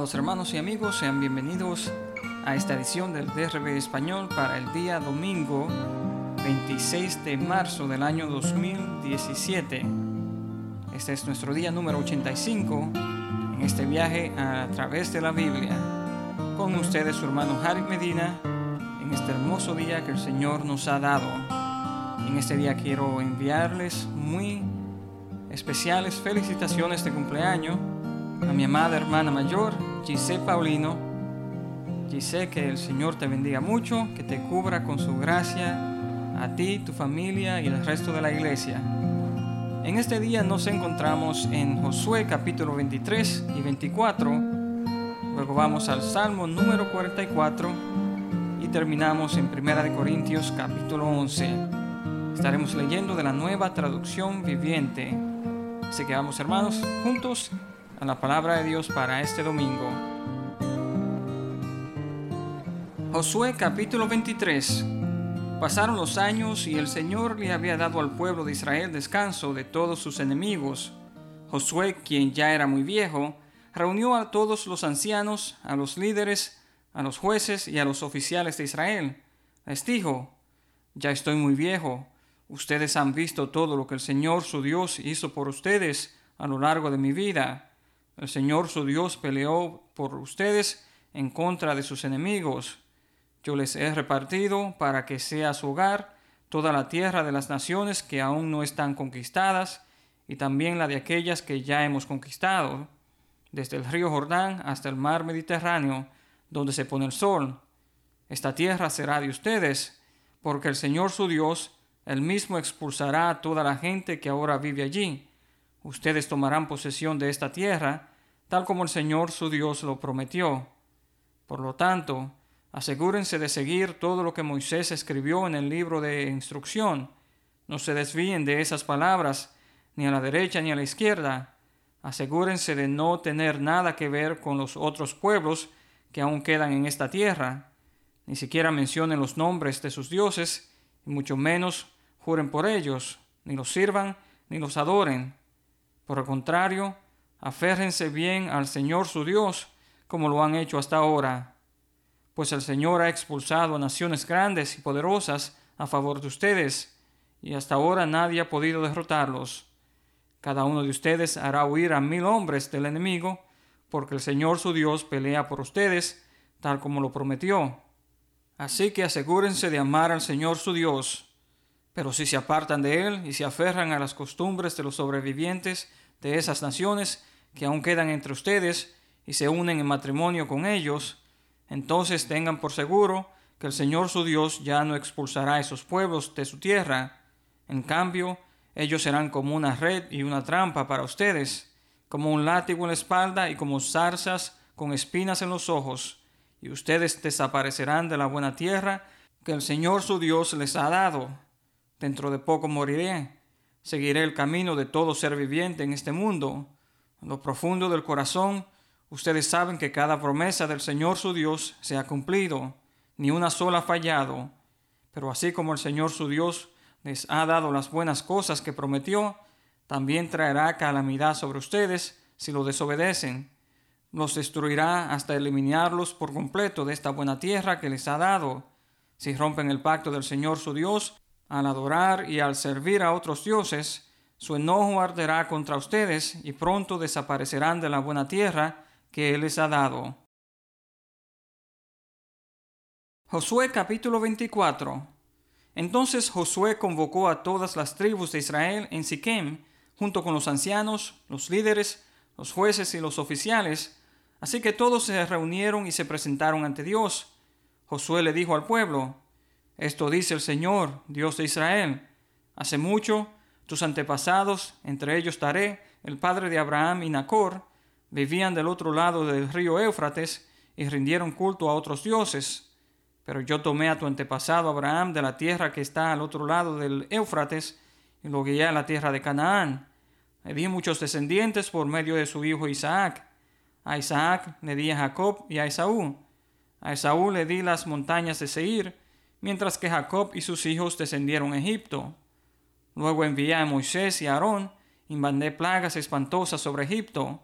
Los hermanos y amigos, sean bienvenidos a esta edición del DRB Español para el día domingo 26 de marzo del año 2017. Este es nuestro día número 85 en este viaje a través de la Biblia. Con ustedes su hermano Harry Medina en este hermoso día que el Señor nos ha dado. En este día quiero enviarles muy especiales felicitaciones de cumpleaños a mi amada hermana mayor, Giselle Paulino. Giselle, que el Señor te bendiga mucho, que te cubra con su gracia a ti, tu familia y el resto de la iglesia. En este día nos encontramos en Josué capítulo 23 y 24. Luego vamos al Salmo número 44 y terminamos en 1 Corintios capítulo 11. Estaremos leyendo de la Nueva Traducción Viviente. Así que vamos, hermanos, juntos a la palabra de Dios para este domingo. Josué capítulo 23. Pasaron los años y el Señor le había dado al pueblo de Israel descanso de todos sus enemigos. Josué, quien ya era muy viejo, reunió a todos los ancianos, a los líderes, a los jueces y a los oficiales de Israel. Les dijo: ya estoy muy viejo. Ustedes han visto todo lo que el Señor su Dios hizo por ustedes a lo largo de mi vida. El Señor su Dios peleó por ustedes en contra de sus enemigos. Yo les he repartido para que sea su hogar toda la tierra de las naciones que aún no están conquistadas y también la de aquellas que ya hemos conquistado, desde el río Jordán hasta el mar Mediterráneo, donde se pone el sol. Esta tierra será de ustedes, porque el Señor su Dios, Él mismo expulsará a toda la gente que ahora vive allí. Ustedes tomarán posesión de esta tierra, tal como el Señor su Dios lo prometió. Por lo tanto, asegúrense de seguir todo lo que Moisés escribió en el libro de instrucción. No se desvíen de esas palabras, ni a la derecha ni a la izquierda. Asegúrense de no tener nada que ver con los otros pueblos que aún quedan en esta tierra. Ni siquiera mencionen los nombres de sus dioses, y mucho menos juren por ellos, ni los sirvan, ni los adoren. Por el contrario, aférrense bien al Señor su Dios, como lo han hecho hasta ahora. Pues el Señor ha expulsado a naciones grandes y poderosas a favor de ustedes, y hasta ahora nadie ha podido derrotarlos. Cada uno de ustedes hará huir a 1000 hombres del enemigo, porque el Señor su Dios pelea por ustedes, tal como lo prometió. Así que asegúrense de amar al Señor su Dios. Pero si se apartan de Él y se aferran a las costumbres de los sobrevivientes de esas naciones que aún quedan entre ustedes y se unen en matrimonio con ellos, entonces tengan por seguro que el Señor su Dios ya no expulsará a esos pueblos de su tierra. En cambio, ellos serán como una red y una trampa para ustedes, como un látigo en la espalda y como zarzas con espinas en los ojos, y ustedes desaparecerán de la buena tierra que el Señor su Dios les ha dado. Dentro de poco moriré. Seguiré el camino de todo ser viviente en este mundo. En lo profundo del corazón, ustedes saben que cada promesa del Señor su Dios se ha cumplido, ni una sola ha fallado. Pero así como el Señor su Dios les ha dado las buenas cosas que prometió, también traerá calamidad sobre ustedes si lo desobedecen. Los destruirá hasta eliminarlos por completo de esta buena tierra que les ha dado. Si rompen el pacto del Señor su Dios, al adorar y al servir a otros dioses, su enojo arderá contra ustedes y pronto desaparecerán de la buena tierra que Él les ha dado. Josué capítulo 24. Entonces Josué convocó a todas las tribus de Israel en Siquem, junto con los ancianos, los líderes, los jueces y los oficiales. Así que todos se reunieron y se presentaron ante Dios. Josué le dijo al pueblo: esto dice el Señor, Dios de Israel: hace mucho, tus antepasados, entre ellos Taré, el padre de Abraham y Nacor, vivían del otro lado del río Éufrates y rindieron culto a otros dioses. Pero yo tomé a tu antepasado Abraham de la tierra que está al otro lado del Éufrates y lo guié a la tierra de Canaán. Le di muchos descendientes por medio de su hijo Isaac. A Isaac le di a Jacob y a Esaú. A Esaú le di las montañas de Seir, mientras que Jacob y sus hijos descendieron a Egipto. Luego envié a Moisés y a Aarón y mandé plagas espantosas sobre Egipto,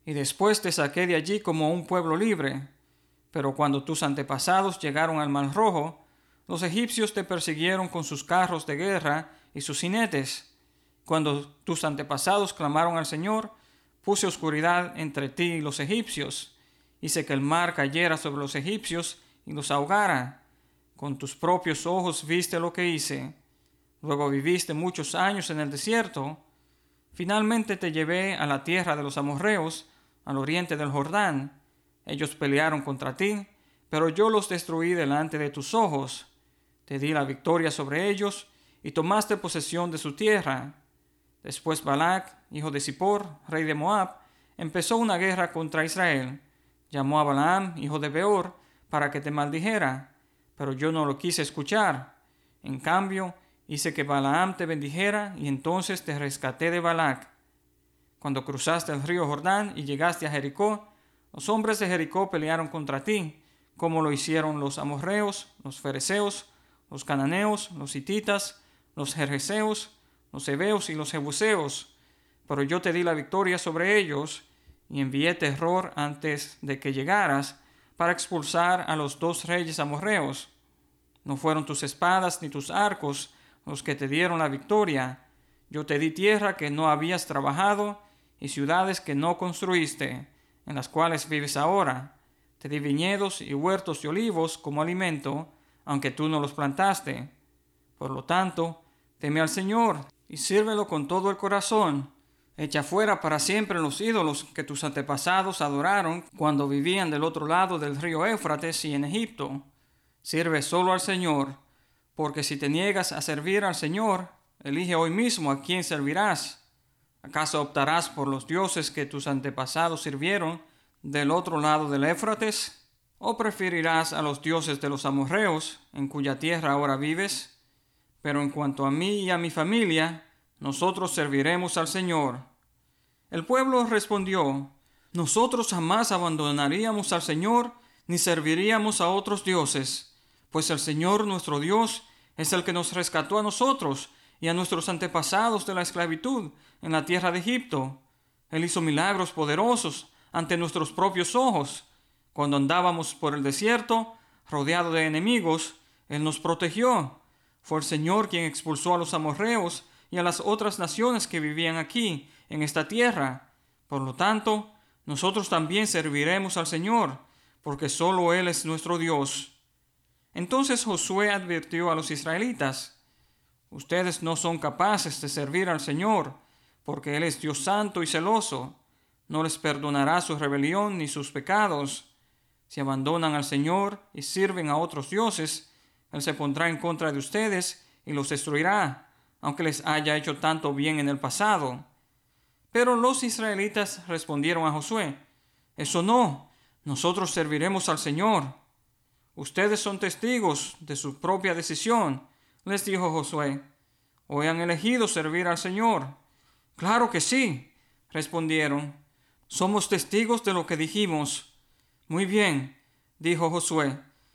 y después te saqué de allí como un pueblo libre. Pero cuando tus antepasados llegaron al Mar Rojo, los egipcios te persiguieron con sus carros de guerra y sus jinetes. Cuando tus antepasados clamaron al Señor, puse oscuridad entre ti y los egipcios. Hice que el mar cayera sobre los egipcios y los ahogara. Con tus propios ojos viste lo que hice. Luego viviste muchos años en el desierto. Finalmente te llevé a la tierra de los amorreos, al oriente del Jordán. Ellos pelearon contra ti, pero yo los destruí delante de tus ojos. Te di la victoria sobre ellos y tomaste posesión de su tierra. Después Balac, hijo de Zippor, rey de Moab, empezó una guerra contra Israel. Llamó a Balaam, hijo de Beor, para que te maldijera, pero yo no lo quise escuchar. En cambio, hice que Balaam te bendijera y entonces te rescaté de Balac. Cuando cruzaste el río Jordán y llegaste a Jericó, los hombres de Jericó pelearon contra ti, como lo hicieron los amorreos, los fereceos, los cananeos, los hititas, los gergeseos, los heveos y los jebuseos. Pero yo te di la victoria sobre ellos y envié terror antes de que llegaras para expulsar a los 2 reyes amorreos. No fueron tus espadas ni tus arcos los que te dieron la victoria. Yo te di tierra que no habías trabajado y ciudades que no construiste, en las cuales vives ahora. Te di viñedos y huertos de olivos como alimento, aunque tú no los plantaste. Por lo tanto, teme al Señor y sírvelo con todo el corazón. Echa fuera para siempre los ídolos que tus antepasados adoraron cuando vivían del otro lado del río Éufrates y en Egipto. Sirve solo al Señor, porque si te niegas a servir al Señor, elige hoy mismo a quién servirás. ¿Acaso optarás por los dioses que tus antepasados sirvieron del otro lado del Éufrates? ¿O preferirás a los dioses de los amorreos, en cuya tierra ahora vives? Pero en cuanto a mí y a mi familia, nosotros serviremos al Señor. El pueblo respondió: nosotros jamás abandonaríamos al Señor ni serviríamos a otros dioses, pues el Señor nuestro Dios es el que nos rescató a nosotros y a nuestros antepasados de la esclavitud en la tierra de Egipto. Él hizo milagros poderosos ante nuestros propios ojos. Cuando andábamos por el desierto, rodeado de enemigos, Él nos protegió. Fue el Señor quien expulsó a los amorreos y a las otras naciones que vivían aquí, en esta tierra. Por lo tanto, nosotros también serviremos al Señor, porque solo Él es nuestro Dios. Entonces Josué advirtió a los israelitas: ustedes no son capaces de servir al Señor, porque Él es Dios santo y celoso. No les perdonará su rebelión ni sus pecados. Si abandonan al Señor y sirven a otros dioses, Él se pondrá en contra de ustedes y los destruirá, aunque les haya hecho tanto bien en el pasado. Pero los israelitas respondieron a Josué: eso no, nosotros serviremos al Señor. Ustedes son testigos de su propia decisión, les dijo Josué. Hoy han elegido servir al Señor. Claro que sí, respondieron. Somos testigos de lo que dijimos. Muy bien, dijo Josué.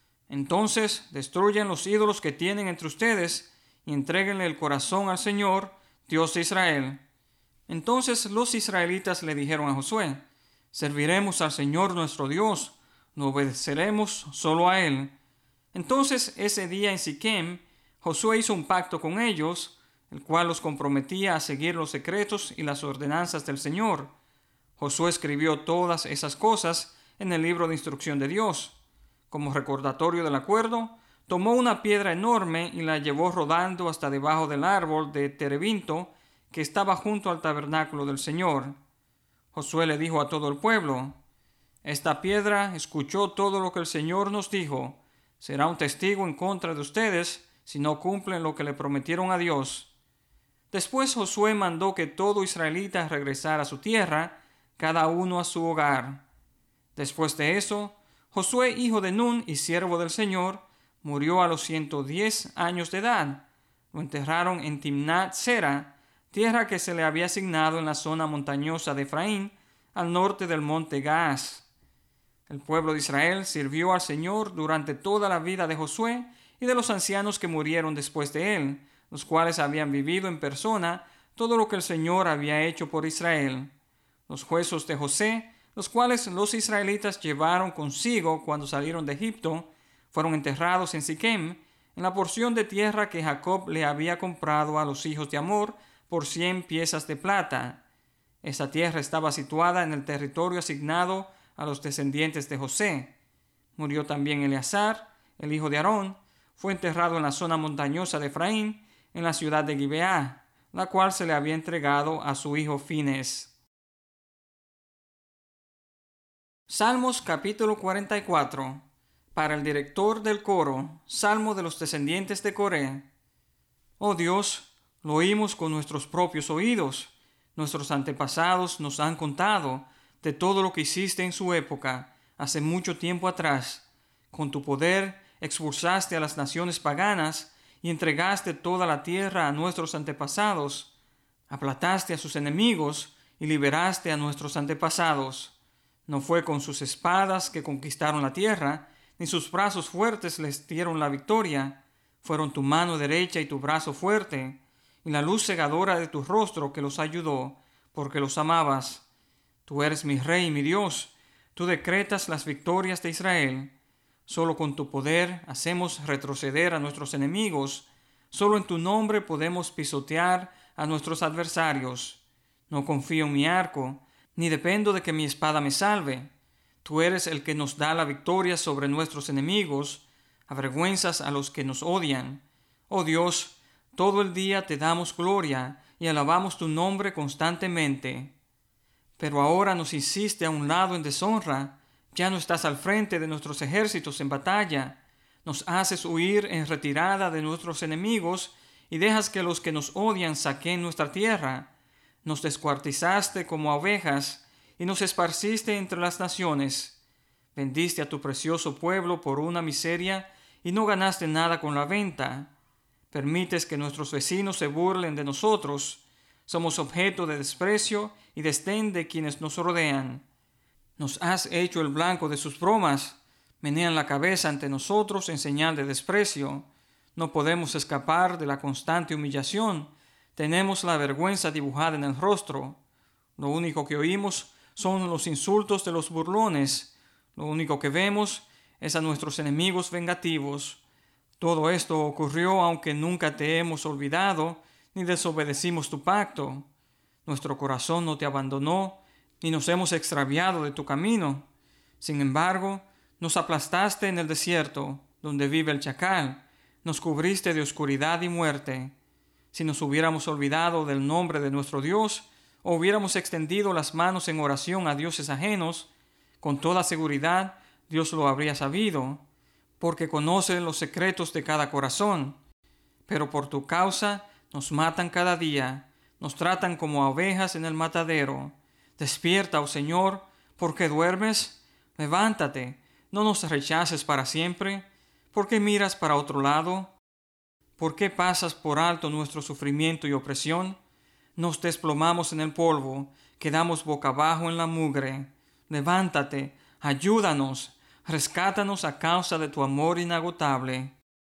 Entonces destruyan los ídolos que tienen entre ustedes y entréguenle el corazón al Señor, Dios de Israel. Entonces los israelitas le dijeron a Josué: serviremos al Señor nuestro Dios, no obedeceremos solo a Él. Entonces ese día en Siquem, Josué hizo un pacto con ellos, el cual los comprometía a seguir los secretos y las ordenanzas del Señor. Josué escribió todas esas cosas en el libro de instrucción de Dios. Como recordatorio del acuerdo, tomó una piedra enorme y la llevó rodando hasta debajo del árbol de terebinto que estaba junto al tabernáculo del Señor. Josué le dijo a todo el pueblo: esta piedra escuchó todo lo que el Señor nos dijo. Será un testigo en contra de ustedes si no cumplen lo que le prometieron a Dios. Después Josué mandó que todo israelita regresara a su tierra, cada uno a su hogar. Después de eso, Josué, hijo de Nun y siervo del Señor, murió a los 110 años de edad. Lo enterraron en Timnat Sera, tierra que se le había asignado en la zona montañosa de Efraín, al norte del monte Gaas. El pueblo de Israel sirvió al Señor durante toda la vida de Josué y de los ancianos que murieron después de él, los cuales habían vivido en persona todo lo que el Señor había hecho por Israel. Los huesos de José los cuales los israelitas llevaron consigo cuando salieron de Egipto, fueron enterrados en Siquem, en la porción de tierra que Jacob le había comprado a los hijos de Amor por 100 piezas de plata. Esta tierra estaba situada en el territorio asignado a los descendientes de José. Murió también Eleazar, el hijo de Aarón, fue enterrado en la zona montañosa de Efraín, en la ciudad de Gibeá, la cual se le había entregado a su hijo Fines. Salmos capítulo 44. Para el director del coro, Salmo de los descendientes de Coré. Oh Dios, lo oímos con nuestros propios oídos. Nuestros antepasados nos han contado de todo lo que hiciste en su época, hace mucho tiempo atrás. Con tu poder expulsaste a las naciones paganas y entregaste toda la tierra a nuestros antepasados. Aplastaste a sus enemigos y liberaste a nuestros antepasados. No fue con sus espadas que conquistaron la tierra, ni sus brazos fuertes les dieron la victoria. Fueron tu mano derecha y tu brazo fuerte, y la luz cegadora de tu rostro que los ayudó, porque los amabas. Tú eres mi Rey y mi Dios. Tú decretas las victorias de Israel. Solo con tu poder hacemos retroceder a nuestros enemigos. Solo en tu nombre podemos pisotear a nuestros adversarios. No confío en mi arco, ni dependo de que mi espada me salve. Tú eres el que nos da la victoria sobre nuestros enemigos, avergüenzas a los que nos odian. Oh Dios, todo el día te damos gloria y alabamos tu nombre constantemente. Pero ahora nos hiciste a un lado en deshonra, ya no estás al frente de nuestros ejércitos en batalla, nos haces huir en retirada de nuestros enemigos y dejas que los que nos odian saquen nuestra tierra. Nos descuartizaste como a ovejas y nos esparciste entre las naciones. Vendiste a tu precioso pueblo por una miseria y no ganaste nada con la venta. Permites que nuestros vecinos se burlen de nosotros. Somos objeto de desprecio y desdén de quienes nos rodean. Nos has hecho el blanco de sus bromas. Menean la cabeza ante nosotros en señal de desprecio. No podemos escapar de la constante humillación. Tenemos la vergüenza dibujada en el rostro. Lo único que oímos son los insultos de los burlones. Lo único que vemos es a nuestros enemigos vengativos. Todo esto ocurrió aunque nunca te hemos olvidado, ni desobedecimos tu pacto. Nuestro corazón no te abandonó, ni nos hemos extraviado de tu camino. Sin embargo, nos aplastaste en el desierto, donde vive el chacal. Nos cubriste de oscuridad y muerte. Si nos hubiéramos olvidado del nombre de nuestro Dios, o hubiéramos extendido las manos en oración a dioses ajenos, con toda seguridad Dios lo habría sabido, porque conoce los secretos de cada corazón. Pero por tu causa nos matan cada día, nos tratan como a ovejas en el matadero. Despierta, oh Señor, ¿por qué duermes? Levántate, no nos rechaces para siempre. ¿Por qué miras para otro lado? ¿Por qué pasas por alto nuestro sufrimiento y opresión? Nos desplomamos en el polvo, quedamos boca abajo en la mugre. Levántate, ayúdanos, rescátanos a causa de tu amor inagotable.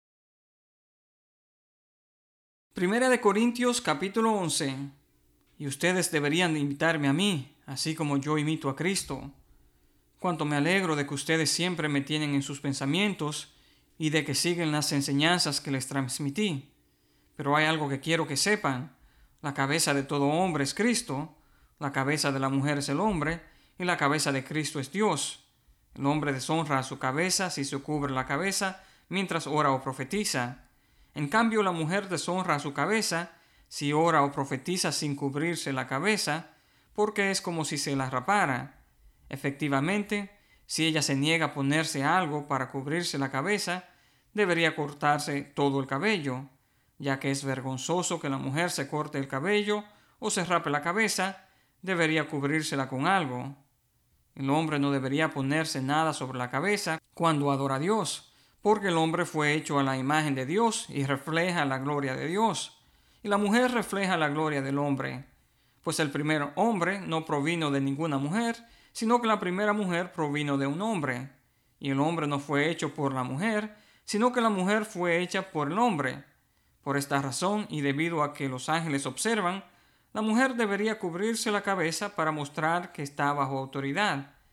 Primera de Corintios capítulo 11. Y ustedes deberían imitarme a mí, así como yo imito a Cristo. Cuánto me alegro de que ustedes siempre me tienen en sus pensamientos y de que siguen las enseñanzas que les transmití. Pero hay algo que quiero que sepan. La cabeza de todo hombre es Cristo, la cabeza de la mujer es el hombre, y la cabeza de Cristo es Dios. El hombre deshonra a su cabeza si se cubre la cabeza mientras ora o profetiza. En cambio, la mujer deshonra a su cabeza si ora o profetiza sin cubrirse la cabeza, porque es como si se la rapara. Efectivamente, si ella se niega a ponerse algo para cubrirse la cabeza, debería cortarse todo el cabello, ya que es vergonzoso que la mujer se corte el cabello o se rape la cabeza, debería cubrírsela con algo. El hombre no debería ponerse nada sobre la cabeza cuando adora a Dios, porque el hombre fue hecho a la imagen de Dios y refleja la gloria de Dios, y la mujer refleja la gloria del hombre, pues el primer hombre no provino de ninguna mujer, sino que la primera mujer provino de un hombre, y el hombre no fue hecho por la mujer, sino que la mujer fue hecha por el hombre. Por esta razón, y debido a que los ángeles observan, la mujer debería cubrirse la cabeza para mostrar que está bajo autoridad.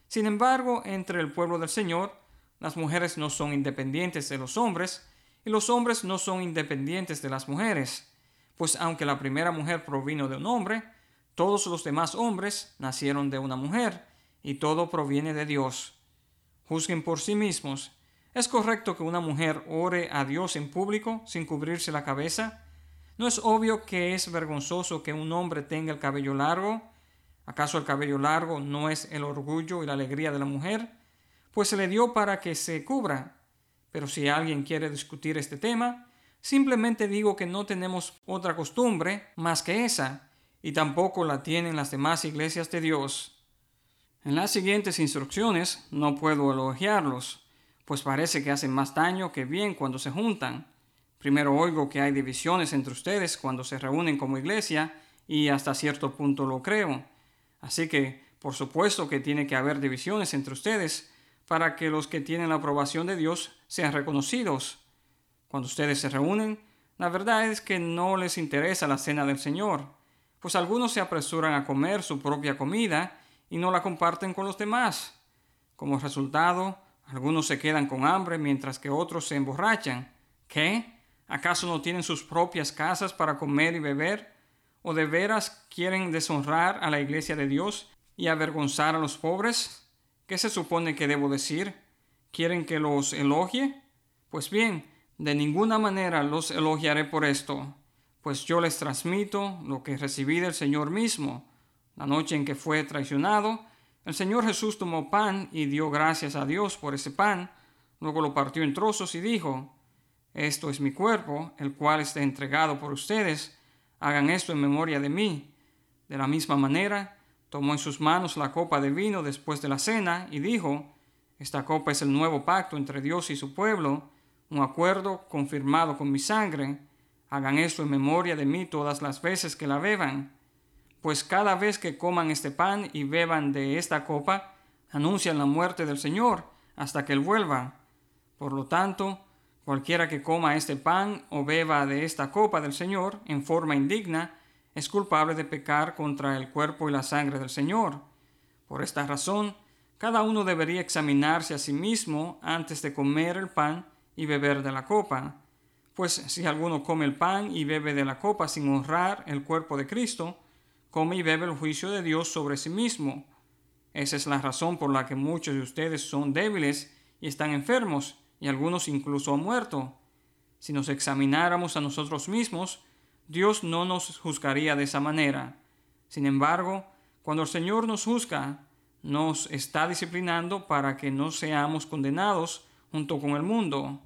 Sin embargo, entre el pueblo del Señor, las mujeres no son independientes de los hombres y los hombres no son independientes de las mujeres, pues aunque la primera mujer provino de un hombre, todos los demás hombres nacieron de una mujer y todo proviene de Dios. Juzguen por sí mismos. ¿Es correcto que una mujer ore a Dios en público sin cubrirse la cabeza? ¿No es obvio que es vergonzoso que un hombre tenga el cabello largo? ¿Acaso el cabello largo no es el orgullo y la alegría de la mujer? Pues se le dio para que se cubra. Pero si alguien quiere discutir este tema, simplemente digo que no tenemos otra costumbre más que esa, y tampoco la tienen las demás iglesias de Dios. En las siguientes instrucciones no puedo elogiarlos, pues parece que hacen más daño que bien cuando se juntan. Primero oigo que hay divisiones entre ustedes cuando se reúnen como iglesia, y hasta cierto punto lo creo. Así que, por supuesto que tiene que haber divisiones entre ustedes para que los que tienen la aprobación de Dios sean reconocidos. Cuando ustedes se reúnen, la verdad es que no les interesa la cena del Señor, pues algunos se apresuran a comer su propia comida y no la comparten con los demás. Como resultado, algunos se quedan con hambre mientras que otros se emborrachan. ¿Qué? ¿Acaso no tienen sus propias casas para comer y beber? ¿O de veras quieren deshonrar a la iglesia de Dios y avergonzar a los pobres? ¿Qué se supone que debo decir? ¿Quieren que los elogie? Pues bien, de ninguna manera los elogiaré por esto, pues yo les transmito lo que recibí del Señor mismo. La noche en que fue traicionado, el Señor Jesús tomó pan y dio gracias a Dios por ese pan, luego lo partió en trozos y dijo: «Esto es mi cuerpo, el cual está entregado por ustedes. Hagan esto en memoria de mí». De la misma manera, tomó en sus manos la copa de vino después de la cena y dijo: «Esta copa es el nuevo pacto entre Dios y su pueblo, un acuerdo confirmado con mi sangre. Hagan esto en memoria de mí todas las veces que la beban. Pues cada vez que coman este pan y beban de esta copa, anuncian la muerte del Señor hasta que Él vuelva. Por lo tanto, cualquiera que coma este pan o beba de esta copa del Señor en forma indigna es culpable de pecar contra el cuerpo y la sangre del Señor. Por esta razón, cada uno debería examinarse a sí mismo antes de comer el pan y beber de la copa. Pues si alguno come el pan y bebe de la copa sin honrar el cuerpo de Cristo, come y bebe el juicio de Dios sobre sí mismo. Esa es la razón por la que muchos de ustedes son débiles y están enfermos, y algunos incluso han muerto. Si nos examináramos a nosotros mismos, Dios no nos juzgaría de esa manera. Sin embargo, cuando el Señor nos juzga, nos está disciplinando para que no seamos condenados junto con el mundo.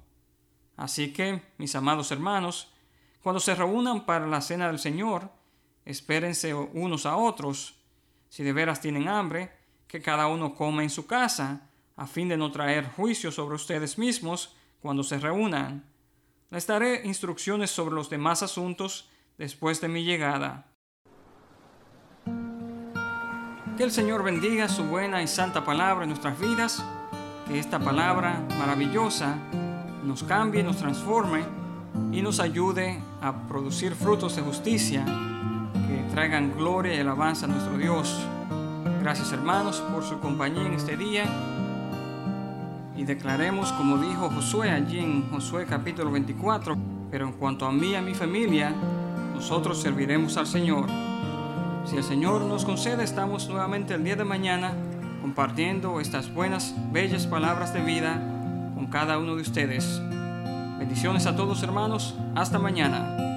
Así que, mis amados hermanos, cuando se reúnan para la cena del Señor, espérense unos a otros. Si de veras tienen hambre, que cada uno coma en su casa, a fin de no traer juicio sobre ustedes mismos cuando se reúnan. Les daré instrucciones sobre los demás asuntos después de mi llegada. Que el Señor bendiga su buena y santa palabra en nuestras vidas, que esta palabra maravillosa nos cambie, nos transforme y nos ayude a producir frutos de justicia que traigan gloria y alabanza a nuestro Dios. Gracias, hermanos, por su compañía en este día. Y declaremos, como dijo Josué allí en Josué capítulo 24, pero en cuanto a mí y a mi familia, nosotros serviremos al Señor. Si el Señor nos concede, estamos nuevamente el día de mañana compartiendo estas buenas, bellas palabras de vida con cada uno de ustedes. Bendiciones a todos, hermanos. Hasta mañana.